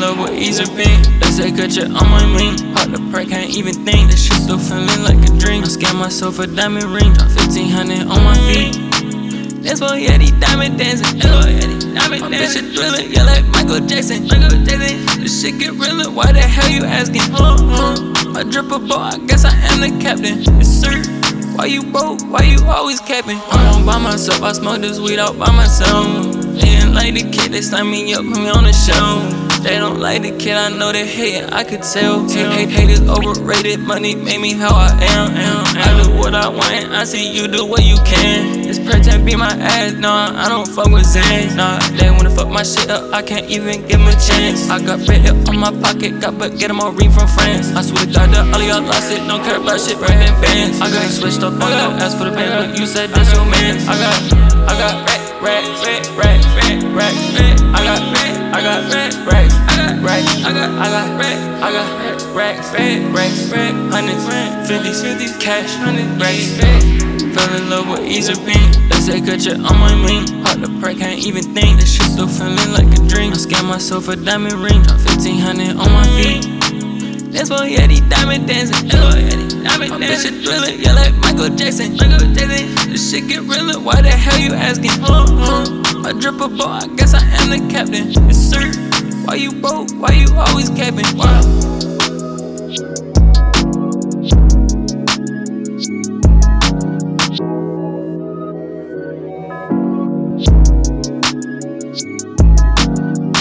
love with easy pink. They say cut you on my mink. Pop the perk, can't even think. This shit still feeling like a dream. I scam myself a diamond ring. 1500 on my feet. That's why these diamond dancing. My bitch a thriller, yeah, like Michael Jackson. This shit get realer, why the hell you asking? I drip a ball, I guess I am the captain. Yes, sir. Why you broke? Why you always capping? I'm all by myself, I smoke this weed out by myself. They didn't like the kid, they signed me up, put me on the show. They don't like the kid, I know they hate it, I could tell. Hate is overrated, money made me how I am. I do what I want, I see you do what you can. This pretend be my ass, nah, I don't fuck with Zans. Nah, they wanna fuck my shit up, I can't even give them a chance. I got bread up on my pocket, got but get them all ring from France. I swear to God that all of y'all lost it, don't care about shit, right in bands. I got switched up on your ass for the band, but you said that's your man. I got rack. I got hundreds, 50s, cash, 100 racks. Fell in love with easy pink. They say cut you on my mink. Pop the perk, can't even think. This shit still feeling like a dream. I scam myself a diamond ring. 1500 on my feet. That's why these diamond dancing. My bitch a thriller, yeah, like Michael Jackson. This shit get realer, why the hell you asking? I drip a ball, I guess I am the captain. Yes, sir. Why you broke? Why you always capping? Wow.